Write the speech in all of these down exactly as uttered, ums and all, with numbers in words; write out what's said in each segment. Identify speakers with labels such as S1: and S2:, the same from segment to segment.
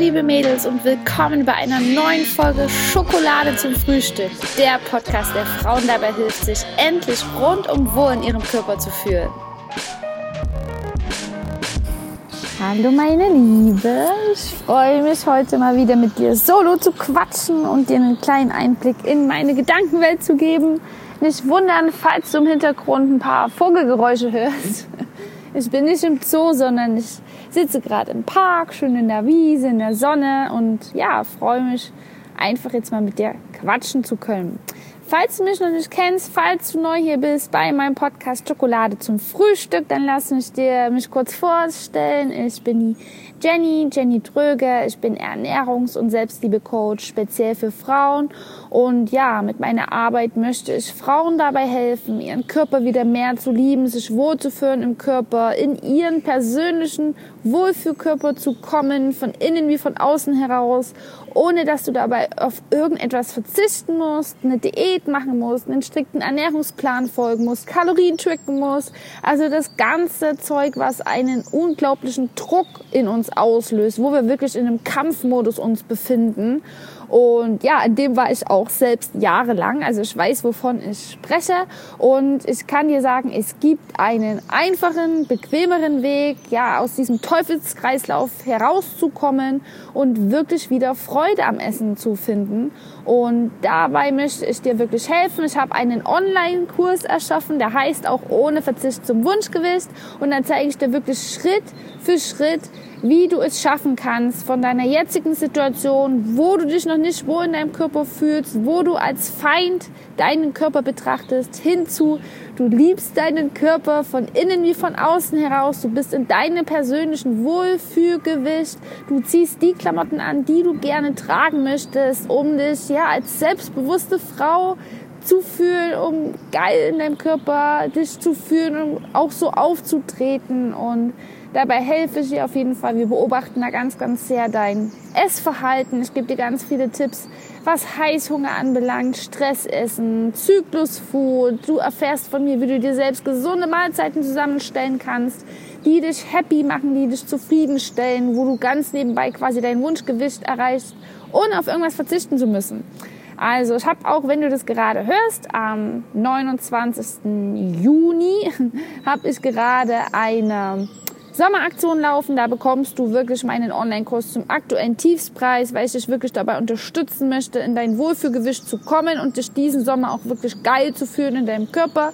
S1: liebe Mädels und willkommen bei einer neuen Folge Schokolade zum Frühstück. Der Podcast, der Frauen dabei hilft, sich endlich rundum wohl in ihrem Körper zu fühlen. Hallo meine Liebe, ich freue mich heute mal wieder mit dir solo zu quatschen und dir einen kleinen Einblick in meine Gedankenwelt zu geben. Nicht wundern, falls du im Hintergrund ein paar Vogelgeräusche hörst. Ich bin nicht im Zoo, sondern ich sitze gerade im Park, schön in der Wiese, in der Sonne und ja, freue mich einfach jetzt mal mit dir quatschen zu können. Falls du mich noch nicht kennst, falls du neu hier bist bei meinem Podcast Schokolade zum Frühstück, dann lass mich dir mich kurz vorstellen. Ich bin die Jenny, Jenny Dröge. Ich bin Ernährungs- und Selbstliebe-Coach, speziell für Frauen. Und ja, mit meiner Arbeit möchte ich Frauen dabei helfen, ihren Körper wieder mehr zu lieben, sich wohlzufühlen im Körper, in ihren persönlichen Wohlfühlkörper zu kommen, von innen wie von außen heraus, ohne dass du dabei auf irgendetwas verzichten musst, eine Diät machen musst, einen strikten Ernährungsplan folgen musst, Kalorien tracken musst. Also das ganze Zeug, was einen unglaublichen Druck in uns auslöst, wo wir wirklich in einem Kampfmodus uns befinden. Und ja, in dem war ich auch selbst jahrelang. Also ich weiß, wovon ich spreche. Und ich kann dir sagen, es gibt einen einfachen, bequemeren Weg, ja, aus diesem Teufelskreislauf herauszukommen und wirklich wieder Freude am Essen zu finden. Und dabei möchte ich dir wirklich helfen. Ich habe einen Online-Kurs erschaffen, der heißt auch ohne Verzicht zum Wunschgewicht. Und dann zeige ich dir wirklich Schritt für Schritt, wie du es schaffen kannst, von deiner jetzigen Situation, wo du dich noch nicht wohl in deinem Körper fühlst, wo du als Feind deinen Körper betrachtest, hinzu, du liebst deinen Körper von innen wie von außen heraus, du bist in deinem persönlichen Wohlfühlgewicht, du ziehst die Klamotten an, die du gerne tragen möchtest, um dich ja als selbstbewusste Frau zu fühlen, um geil in deinem Körper dich zu fühlen, um auch so aufzutreten. Und dabei helfe ich dir auf jeden Fall. Wir beobachten da ganz, ganz sehr dein Essverhalten. Ich gebe dir ganz viele Tipps, was Heißhunger anbelangt, Stressessen, Zyklusfood. Du erfährst von mir, wie du dir selbst gesunde Mahlzeiten zusammenstellen kannst, die dich happy machen, die dich zufriedenstellen, wo du ganz nebenbei quasi dein Wunschgewicht erreichst, ohne auf irgendwas verzichten zu müssen. Also ich habe auch, wenn du das gerade hörst, am neunundzwanzigsten Juni habe ich gerade eine Sommeraktion laufen. Da bekommst du wirklich meinen Online-Kurs zum aktuellen Tiefstpreis, weil ich dich wirklich dabei unterstützen möchte, in dein Wohlfühlgewicht zu kommen und dich diesen Sommer auch wirklich geil zu fühlen in deinem Körper.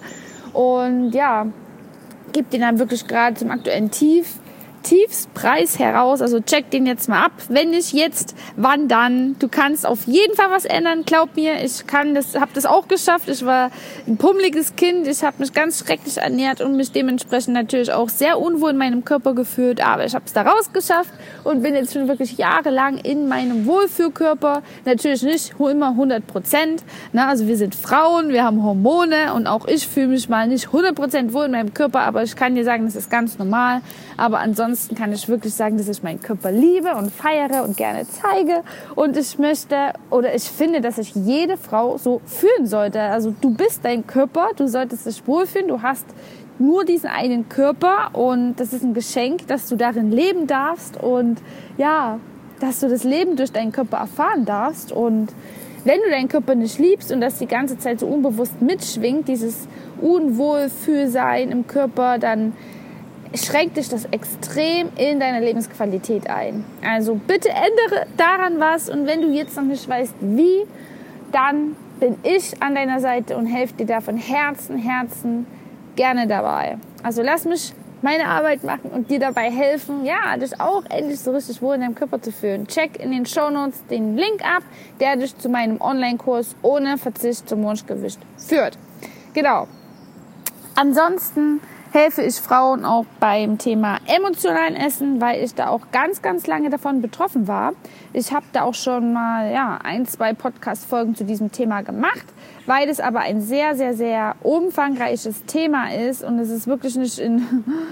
S1: Und ja, gib den dann wirklich gerade zum aktuellen Tief. Tiefstpreis heraus, also check den jetzt mal ab. Wenn nicht jetzt, wann dann? Du kannst auf jeden Fall was ändern, glaub mir. Ich kann das, habe das auch geschafft. Ich war ein pummeliges Kind, ich habe mich ganz schrecklich ernährt und mich dementsprechend natürlich auch sehr unwohl in meinem Körper gefühlt, aber ich habe es da rausgeschafft und bin jetzt schon wirklich jahrelang in meinem Wohlfühlkörper. Natürlich nicht immer hundert Prozent, ne? Also wir sind Frauen, wir haben Hormone und auch ich fühle mich mal nicht hundert Prozent wohl in meinem Körper, aber ich kann dir sagen, das ist ganz normal. Aber ansonsten kann ich wirklich sagen, dass ich meinen Körper liebe und feiere und gerne zeige. Und ich möchte oder ich finde, dass sich jede Frau so fühlen sollte. Also du bist dein Körper, du solltest dich wohlfühlen. Du hast nur diesen einen Körper und das ist ein Geschenk, dass du darin leben darfst und ja, dass du das Leben durch deinen Körper erfahren darfst. Und wenn du deinen Körper nicht liebst und das die ganze Zeit so unbewusst mitschwingt, dieses Unwohlfühlsein im Körper, dann schränkt dich das extrem in deiner Lebensqualität ein. Also bitte ändere daran was und wenn du jetzt noch nicht weißt, wie, dann bin ich an deiner Seite und helfe dir da von Herzen, Herzen gerne dabei. Also lass mich meine Arbeit machen und dir dabei helfen, ja, dich auch endlich so richtig wohl in deinem Körper zu fühlen. Check in den Shownotes den Link ab, der dich zu meinem Online-Kurs ohne Verzicht zum Wunschgewicht führt. Genau. Ansonsten helfe ich Frauen auch beim Thema emotionalen Essen, weil ich da auch ganz, ganz lange davon betroffen war. Ich habe da auch schon mal ja, ein, zwei Podcast-Folgen zu diesem Thema gemacht, weil es aber ein sehr, sehr, sehr umfangreiches Thema ist und es ist wirklich nicht in,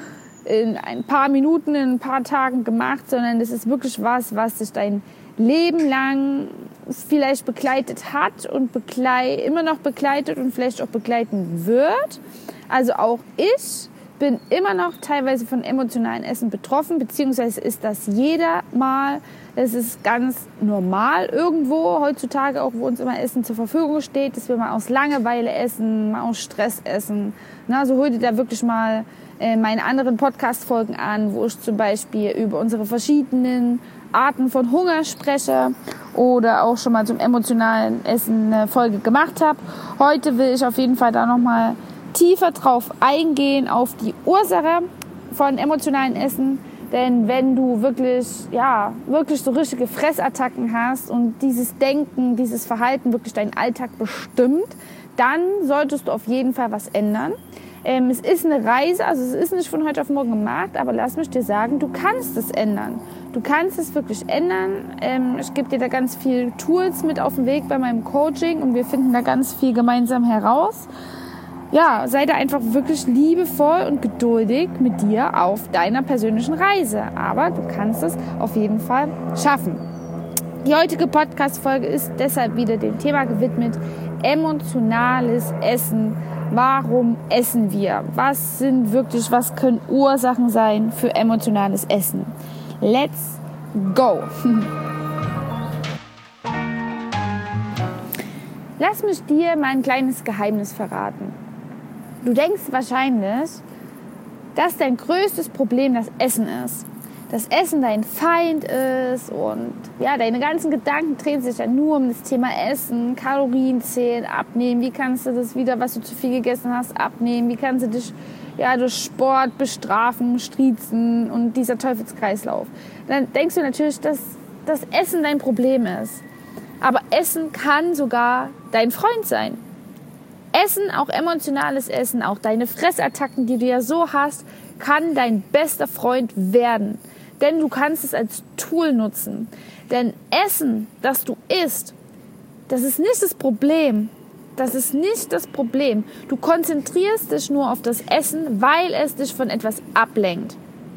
S1: in ein paar Minuten, in ein paar Tagen gemacht, sondern es ist wirklich was, was sich dein Leben lang vielleicht begleitet hat und begleit, immer noch begleitet und vielleicht auch begleiten wird. Also auch ich bin immer noch teilweise von emotionalen Essen betroffen, beziehungsweise ist das jeder mal. Es ist ganz normal irgendwo heutzutage, auch wo uns immer Essen zur Verfügung steht, dass wir mal aus Langeweile essen, mal aus Stress essen. Na, so hol dir da wirklich mal äh, meine anderen Podcast-Folgen an, wo ich zum Beispiel über unsere verschiedenen Arten von Hunger spreche oder auch schon mal zum emotionalen Essen eine Folge gemacht habe. Heute will ich auf jeden Fall da nochmal tiefer drauf eingehen, auf die Ursache von emotionalen Essen. Denn wenn du wirklich, ja, wirklich so richtige Fressattacken hast und dieses Denken, dieses Verhalten wirklich deinen Alltag bestimmt, dann solltest du auf jeden Fall was ändern. Ähm, es ist eine Reise, also es ist nicht von heute auf morgen gemacht, aber lass mich dir sagen, du kannst es ändern. Du kannst es wirklich ändern. Ähm, ich gebe dir da ganz viele Tools mit auf den Weg bei meinem Coaching und wir finden da ganz viel gemeinsam heraus. Ja, sei da einfach wirklich liebevoll und geduldig mit dir auf deiner persönlichen Reise. Aber du kannst es auf jeden Fall schaffen. Die heutige Podcast-Folge ist deshalb wieder dem Thema gewidmet: emotionales Essen. Warum essen wir? Was sind wirklich, was können Ursachen sein für emotionales Essen? Let's go! Lass mich dir mal ein kleines Geheimnis verraten. Du denkst wahrscheinlich, dass dein größtes Problem das Essen ist. Dass Essen dein Feind ist und ja, deine ganzen Gedanken drehen sich ja nur um das Thema Essen, Kalorien zählen, abnehmen. Wie kannst du das wieder, was du zu viel gegessen hast, abnehmen? Wie kannst du dich ja, durch Sport bestrafen, striezen und dieser Teufelskreislauf? Dann denkst du natürlich, dass das Essen dein Problem ist. Aber Essen kann sogar dein Freund sein. Essen, auch emotionales Essen, auch deine Fressattacken, die du ja so hast, kann dein bester Freund werden. Denn du kannst es als Tool nutzen. Denn Essen, das du isst, das ist nicht das Problem. Das ist nicht das Problem. Du konzentrierst dich nur auf das Essen, weil es dich von etwas ablenkt.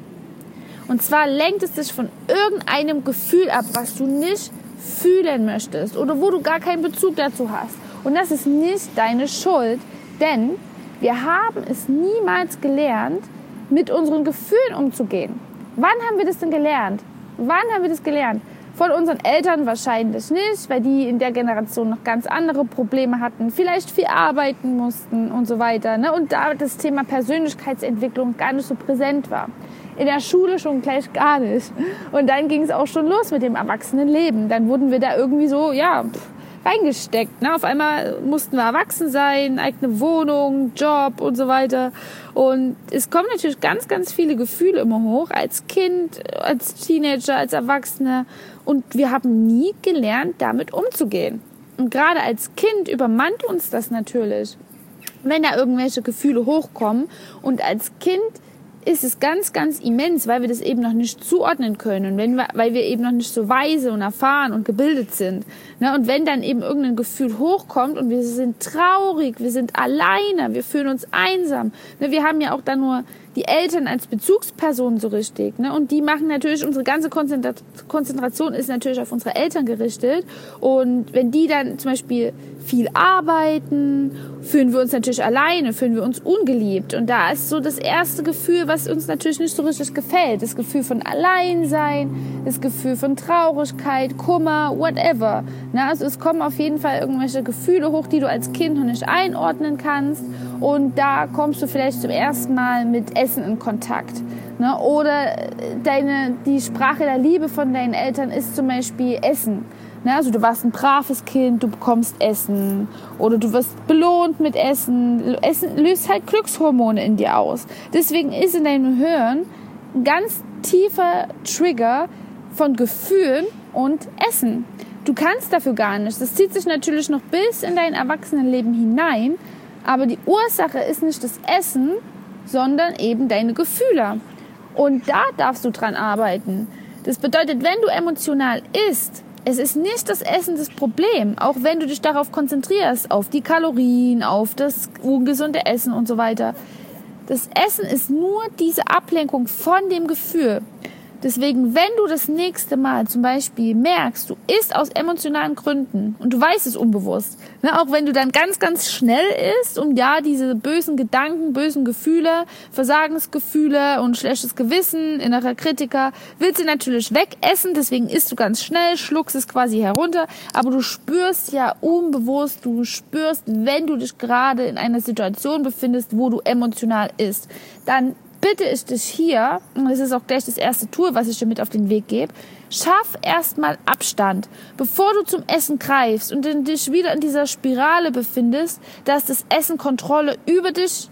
S1: Und zwar lenkt es dich von irgendeinem Gefühl ab, was du nicht fühlen möchtest oder wo du gar keinen Bezug dazu hast. Und das ist nicht deine Schuld, denn wir haben es niemals gelernt, mit unseren Gefühlen umzugehen. Wann haben wir das denn gelernt? Wann haben wir das gelernt? Von unseren Eltern wahrscheinlich nicht, weil die in der Generation noch ganz andere Probleme hatten, vielleicht viel arbeiten mussten und so weiter, ne? Und da das Thema Persönlichkeitsentwicklung gar nicht so präsent war. In der Schule schon gleich gar nicht. Und dann ging es auch schon los mit dem Erwachsenenleben. Dann wurden wir da irgendwie so, ja, reingesteckt. Ne? Auf einmal mussten wir erwachsen sein, eigene Wohnung, Job und so weiter. Und es kommen natürlich ganz, ganz viele Gefühle immer hoch, als Kind, als Teenager, als Erwachsene. Und wir haben nie gelernt, damit umzugehen. Und gerade als Kind übermannt uns das natürlich, wenn da irgendwelche Gefühle hochkommen. Und als Kind ist es ganz, ganz immens, weil wir das eben noch nicht zuordnen können, wenn wir, weil wir eben noch nicht so weise und erfahren und gebildet sind. Ne? Und wenn dann eben irgendein Gefühl hochkommt und wir sind traurig, wir sind alleine, wir fühlen uns einsam. Ne? Wir haben ja auch dann nur die Eltern als Bezugspersonen so richtig. Ne? Und die machen natürlich, unsere ganze Konzentration ist natürlich auf unsere Eltern gerichtet. Und wenn die dann zum Beispiel viel arbeiten, fühlen wir uns natürlich alleine, fühlen wir uns ungeliebt. Und da ist so das erste Gefühl, was uns natürlich nicht so richtig gefällt. Das Gefühl von Alleinsein, das Gefühl von Traurigkeit, Kummer, whatever. Ne? Also es kommen auf jeden Fall irgendwelche Gefühle hoch, die du als Kind noch nicht einordnen kannst. Und da kommst du vielleicht zum ersten Mal mit Essen in Kontakt. Ne? Oder deine, die Sprache der Liebe von deinen Eltern ist zum Beispiel Essen. Ne? Also du warst ein braves Kind, du bekommst Essen. Oder du wirst belohnt mit Essen. Essen löst halt Glückshormone in dir aus. Deswegen ist in deinem Hirn ein ganz tiefer Trigger von Gefühlen und Essen. Du kannst dafür gar nichts. Das zieht sich natürlich noch bis in dein Erwachsenenleben hinein. Aber die Ursache ist nicht das Essen, sondern eben deine Gefühle. Und da darfst du dran arbeiten. Das bedeutet, wenn du emotional isst, es ist nicht das Essen das Problem, auch wenn du dich darauf konzentrierst, auf die Kalorien, auf das ungesunde Essen und so weiter. Das Essen ist nur diese Ablenkung von dem Gefühl. Deswegen, wenn du das nächste Mal zum Beispiel merkst, du isst aus emotionalen Gründen und du weißt es unbewusst, ne, auch wenn du dann ganz, ganz schnell isst, um ja diese bösen Gedanken, bösen Gefühle, Versagensgefühle und schlechtes Gewissen, innerer Kritiker, willst du natürlich wegessen, deswegen isst du ganz schnell, schluckst es quasi herunter, aber du spürst ja unbewusst, du spürst, wenn du dich gerade in einer Situation befindest, wo du emotional isst, dann bitte ich dich hier, und das ist auch gleich das erste Tool, was ich dir mit auf den Weg gebe, schaff erstmal Abstand, bevor du zum Essen greifst und dich wieder in dieser Spirale befindest, dass das Essen Kontrolle über dich,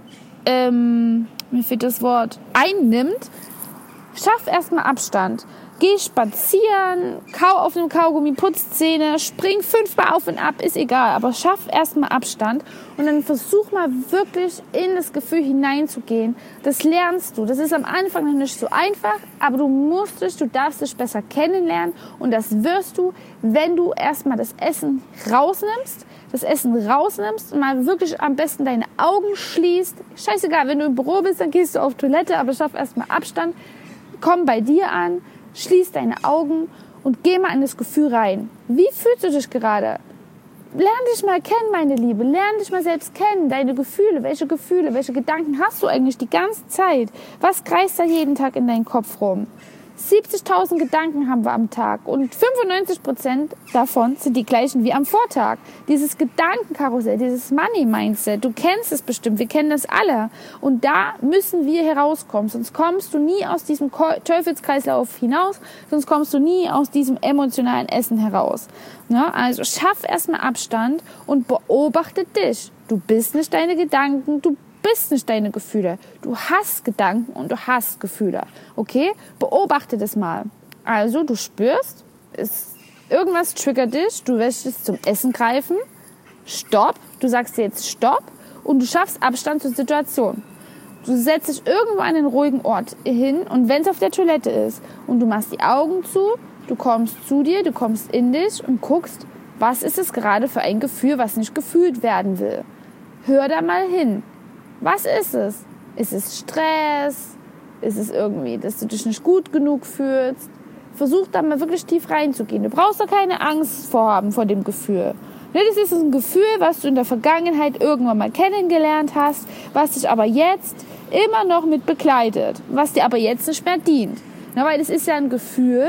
S1: ähm, mir fehlt das Wort, einnimmt. Schaff erstmal Abstand. Geh spazieren, kau auf dem Kaugummi, putz Zähne, spring fünfmal auf und ab, ist egal, aber schaff erstmal Abstand und dann versuch mal wirklich in das Gefühl hineinzugehen. Das lernst du. Das ist am Anfang noch nicht so einfach, aber du musst dich, du darfst dich besser kennenlernen und das wirst du, wenn du erstmal das Essen rausnimmst, das Essen rausnimmst und mal wirklich am besten deine Augen schließt. Scheißegal, wenn du im Büro bist, dann gehst du auf Toilette, aber schaff erstmal Abstand, komm bei dir an. Schließ deine Augen und geh mal in das Gefühl rein. Wie fühlst du dich gerade? Lern dich mal kennen, meine Liebe. Lern dich mal selbst kennen. Deine Gefühle. Welche Gefühle, welche Gedanken hast du eigentlich die ganze Zeit? Was kreist da jeden Tag in deinen Kopf rum? siebzigtausend Gedanken haben wir am Tag und fünfundneunzig Prozent davon sind die gleichen wie am Vortag. Dieses Gedankenkarussell, dieses Money-Mindset, du kennst es bestimmt, wir kennen das alle. Und da müssen wir herauskommen, sonst kommst du nie aus diesem Teufelskreislauf hinaus, sonst kommst du nie aus diesem emotionalen Essen heraus. Ja, also schaff erstmal Abstand und beobachte dich. Du bist nicht deine Gedanken, du bist nicht deine Gefühle. Du hast Gedanken und du hast Gefühle. Okay? Beobachte das mal. Also, du spürst, ist, irgendwas triggert dich, du möchtest zum Essen greifen. Stopp. Du sagst dir jetzt Stopp und du schaffst Abstand zur Situation. Du setzt dich irgendwo an einen ruhigen Ort hin und wenn es auf der Toilette ist und du machst die Augen zu, du kommst zu dir, du kommst in dich und guckst, was ist es gerade für ein Gefühl, was nicht gefühlt werden will. Hör da mal hin. Was ist es? Ist es Stress? Ist es irgendwie, dass du dich nicht gut genug fühlst? Versuch da mal wirklich tief reinzugehen. Du brauchst da keine Angst vorhaben vor dem Gefühl. Das ist ein Gefühl, was du in der Vergangenheit irgendwann mal kennengelernt hast, was dich aber jetzt immer noch mit begleitet, was dir aber jetzt nicht mehr dient. Na, weil das ist ja ein Gefühl,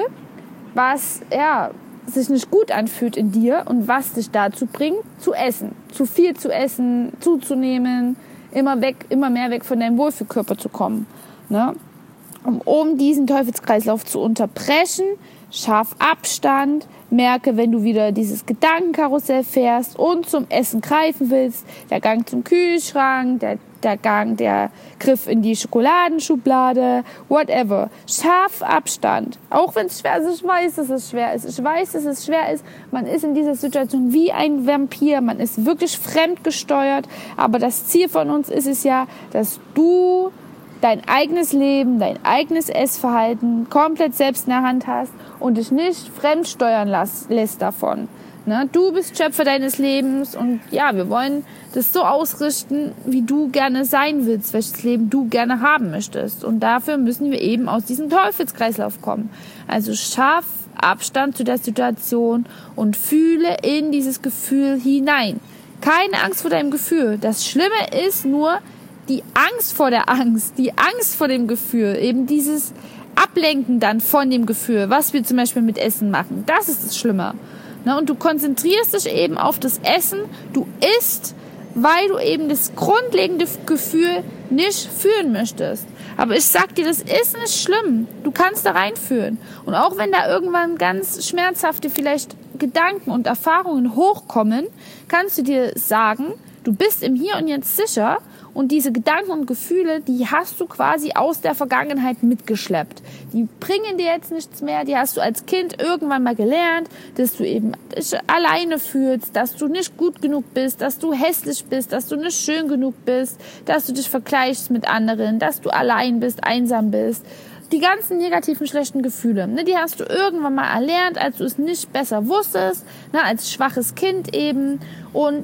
S1: was ja, sich nicht gut anfühlt in dir und was dich dazu bringt, zu essen. Zu viel zu essen, zuzunehmen, immer weg, immer mehr weg von deinem Wohlfühlkörper zu kommen. Ne? Um, um diesen Teufelskreislauf zu unterbrechen, schaff Abstand, merke, wenn du wieder dieses Gedankenkarussell fährst und zum Essen greifen willst, der Gang zum Kühlschrank, der, der Gang, der Griff in die Schokoladenschublade, whatever. Schaff Abstand. Auch wenn es schwer ist, ich weiß, dass es schwer ist. Ich weiß, dass es schwer ist. Man ist in dieser Situation wie ein Vampir. Man ist wirklich fremdgesteuert. Aber das Ziel von uns ist es ja, dass du dein eigenes Leben, dein eigenes Essverhalten komplett selbst in der Hand hast und dich nicht fremdsteuern lässt davon. Ne? Du bist Schöpfer deines Lebens und ja, wir wollen das so ausrichten, wie du gerne sein willst, welches Leben du gerne haben möchtest. Und dafür müssen wir eben aus diesem Teufelskreislauf kommen. Also schaff Abstand zu der Situation und fühle in dieses Gefühl hinein. Keine Angst vor deinem Gefühl. Das Schlimme ist nur die Angst vor der Angst, die Angst vor dem Gefühl, eben dieses Ablenken dann von dem Gefühl, was wir zum Beispiel mit Essen machen. Das ist das Schlimme. Ne? Und du konzentrierst dich eben auf das Essen, du isst, weil du eben das grundlegende Gefühl nicht fühlen möchtest. Aber ich sag dir, das ist nicht schlimm. Du kannst da reinfühlen. Und auch wenn da irgendwann ganz schmerzhafte vielleicht Gedanken und Erfahrungen hochkommen, kannst du dir sagen, du bist im Hier und Jetzt sicher und diese Gedanken und Gefühle, die hast du quasi aus der Vergangenheit mitgeschleppt. Die bringen dir jetzt nichts mehr, die hast du als Kind irgendwann mal gelernt, dass du eben dich alleine fühlst, dass du nicht gut genug bist, dass du hässlich bist, dass du nicht schön genug bist, dass du dich vergleichst mit anderen, dass du allein bist, einsam bist. Die ganzen negativen, schlechten Gefühle, ne, die hast du irgendwann mal erlernt, als du es nicht besser wusstest, ne, als schwaches Kind eben. Und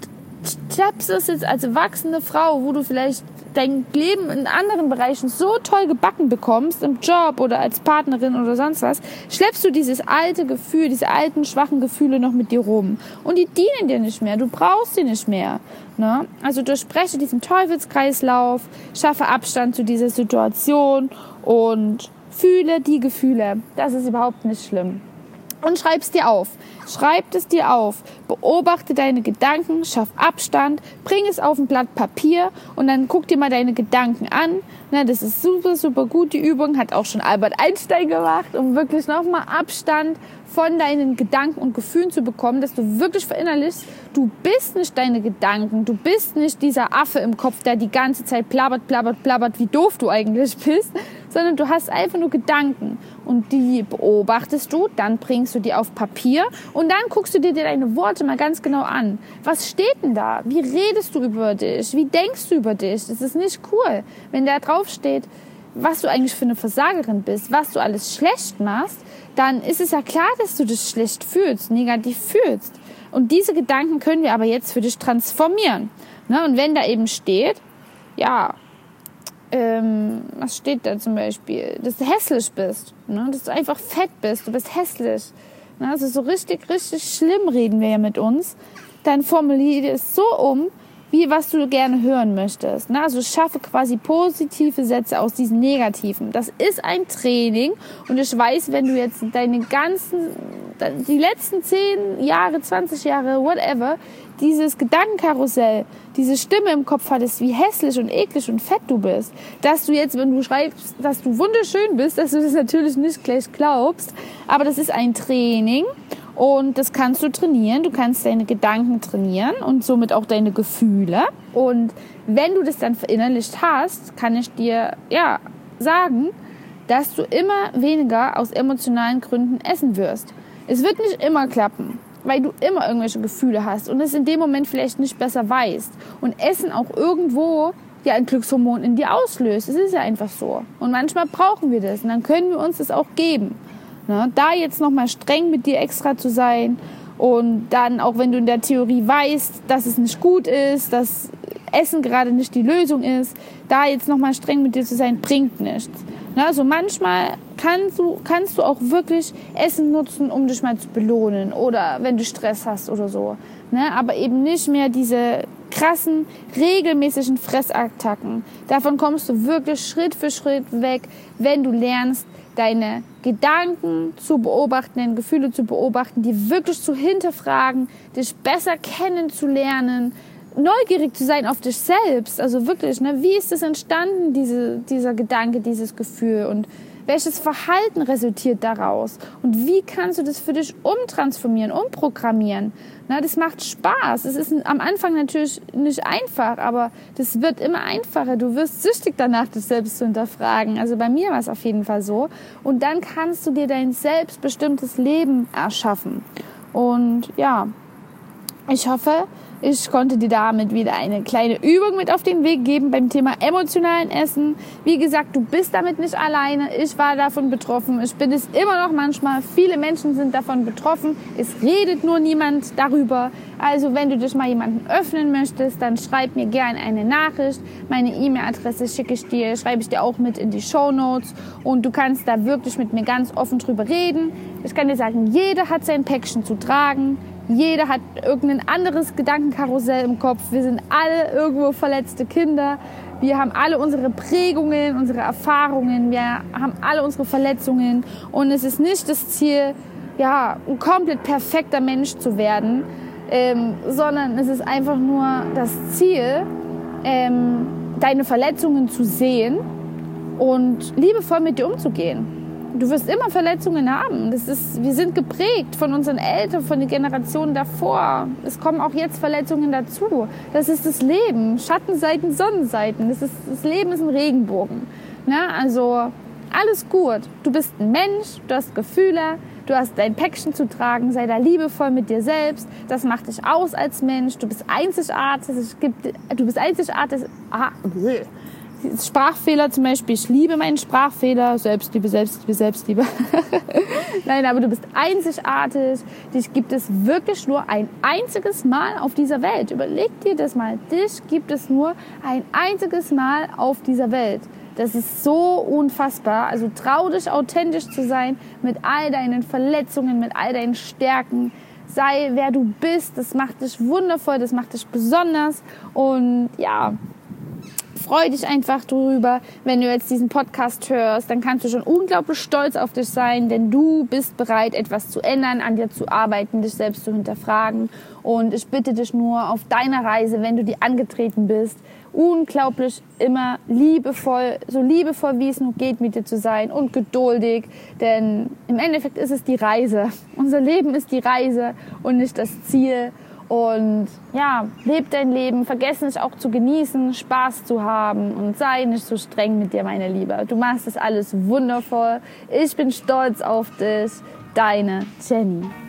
S1: schaffst es jetzt als erwachsene Frau, wo du vielleicht dein Leben in anderen Bereichen so toll gebacken bekommst, im Job oder als Partnerin oder sonst was, schleppst du dieses alte Gefühl, diese alten, schwachen Gefühle noch mit dir rum. Und die dienen dir nicht mehr, du brauchst sie nicht mehr. Ne? Also durchbreche diesen Teufelskreislauf, schaffe Abstand zu dieser Situation und fühle die Gefühle. Das ist überhaupt nicht schlimm. Und schreib es dir auf. Schreib es dir auf. Beobachte deine Gedanken, schaff Abstand, bring es auf ein Blatt Papier und dann guck dir mal deine Gedanken an. Na, das ist super, super gut. Die Übung hat auch schon Albert Einstein gemacht, um wirklich nochmal Abstand von deinen Gedanken und Gefühlen zu bekommen, dass du wirklich verinnerlichst, du bist nicht deine Gedanken, du bist nicht dieser Affe im Kopf, der die ganze Zeit plappert, plappert, plappert, wie doof du eigentlich bist, sondern du hast einfach nur Gedanken und die beobachtest du, dann bringst du die auf Papier und dann guckst du dir deine Worte mal ganz genau an. Was steht denn da? Wie redest du über dich? Wie denkst du über dich? Das ist nicht cool, wenn da drauf steht, was du eigentlich für eine Versagerin bist, was du alles schlecht machst, dann ist es ja klar, dass du dich schlecht fühlst, negativ fühlst. Und diese Gedanken können wir aber jetzt für dich transformieren. Ne? Und wenn da eben steht, ja, ähm, was steht da zum Beispiel? Dass du hässlich bist, ne? Dass du einfach fett bist, du bist hässlich. Ne? Also so richtig, richtig schlimm reden wir ja mit uns. Dann formuliere es so um, wie was du gerne hören möchtest. Ne? Also schaffe quasi positive Sätze aus diesen negativen. Das ist ein Training und ich weiß, wenn du jetzt deine ganzen, die letzten zehn Jahre, zwanzig Jahre, whatever, dieses Gedankenkarussell, diese Stimme im Kopf hattest, wie hässlich und eklig und fett du bist, dass du jetzt, wenn du schreibst, dass du wunderschön bist, dass du das natürlich nicht gleich glaubst, aber das ist ein Training. Und das kannst du trainieren. Du kannst deine Gedanken trainieren und somit auch deine Gefühle. Und wenn du das dann verinnerlicht hast, kann ich dir ja sagen, dass du immer weniger aus emotionalen Gründen essen wirst. Es wird nicht immer klappen, weil du immer irgendwelche Gefühle hast und es in dem Moment vielleicht nicht besser weißt. Und Essen auch irgendwo ja ein Glückshormon in dir auslöst. Es ist ja einfach so. Und manchmal brauchen wir das und dann können wir uns das auch geben. Ne, da jetzt nochmal streng mit dir extra zu sein und dann, auch wenn du in der Theorie weißt, dass es nicht gut ist, dass Essen gerade nicht die Lösung ist, da jetzt nochmal streng mit dir zu sein, bringt nichts. Ne, also manchmal kannst du, kannst du auch wirklich Essen nutzen, um dich mal zu belohnen oder wenn du Stress hast oder so. Ne, aber eben nicht mehr diese krassen, regelmäßigen Fressattacken. Davon kommst du wirklich Schritt für Schritt weg, wenn du lernst, deine Gedanken zu beobachten, deine Gefühle zu beobachten, die wirklich zu hinterfragen, dich besser kennenzulernen, neugierig zu sein auf dich selbst. Also wirklich, ne, wie ist das entstanden, diese, dieser Gedanke, dieses Gefühl und welches Verhalten resultiert daraus? Und wie kannst du das für dich umtransformieren, umprogrammieren? Na, das macht Spaß. Es ist am Anfang natürlich nicht einfach, aber das wird immer einfacher. Du wirst süchtig danach, dich selbst zu hinterfragen. Also bei mir war es auf jeden Fall so. Und dann kannst du dir dein selbstbestimmtes Leben erschaffen. Und ja, ich hoffe, ich konnte dir damit wieder eine kleine Übung mit auf den Weg geben beim Thema emotionalen Essen. Wie gesagt, du bist damit nicht alleine. Ich war davon betroffen. Ich bin es immer noch manchmal. Viele Menschen sind davon betroffen. Es redet nur niemand darüber. Also wenn du dich mal jemandem öffnen möchtest, dann schreib mir gerne eine Nachricht. Meine E-Mail-Adresse schicke ich dir, schreibe ich dir auch mit in die Shownotes. Und du kannst da wirklich mit mir ganz offen drüber reden. Ich kann dir sagen, jeder hat sein Päckchen zu tragen. Jeder hat irgendein anderes Gedankenkarussell im Kopf. Wir sind alle irgendwo verletzte Kinder. Wir haben alle unsere Prägungen, unsere Erfahrungen. Wir haben alle unsere Verletzungen. Und es ist nicht das Ziel, ja, ein komplett perfekter Mensch zu werden, ähm, sondern es ist einfach nur das Ziel, ähm, deine Verletzungen zu sehen und liebevoll mit dir umzugehen. Du wirst immer Verletzungen haben. Das ist, wir sind geprägt von unseren Eltern, von den Generationen davor. Es kommen auch jetzt Verletzungen dazu. Das ist das Leben. Schattenseiten, Sonnenseiten. Das, ist, das Leben ist ein Regenbogen. Ne? Also alles gut. Du bist ein Mensch, du hast Gefühle, du hast dein Päckchen zu tragen. Sei da liebevoll mit dir selbst. Das macht dich aus als Mensch. Du bist einzigartig. Es gibt, du bist einzigartig. Ah, Sprachfehler zum Beispiel, ich liebe meinen Sprachfehler, Selbstliebe, Selbstliebe, Selbstliebe. Nein, aber du bist einzigartig, dich gibt es wirklich nur ein einziges Mal auf dieser Welt. Überleg dir das mal, dich gibt es nur ein einziges Mal auf dieser Welt. Das ist so unfassbar, also trau dich authentisch zu sein mit all deinen Verletzungen, mit all deinen Stärken. Sei wer du bist, das macht dich wundervoll, das macht dich besonders und ja, freu dich einfach drüber, wenn du jetzt diesen Podcast hörst, dann kannst du schon unglaublich stolz auf dich sein, denn du bist bereit, etwas zu ändern, an dir zu arbeiten, dich selbst zu hinterfragen. Und ich bitte dich nur auf deiner Reise, wenn du die angetreten bist, unglaublich immer liebevoll, so liebevoll wie es nur geht mit dir zu sein und geduldig, denn im Endeffekt ist es die Reise. Unser Leben ist die Reise und nicht das Ziel. Und ja, leb dein Leben, vergiss nicht auch zu genießen, Spaß zu haben und sei nicht so streng mit dir, meine Liebe. Du machst das alles wundervoll. Ich bin stolz auf dich. Deine Jenny.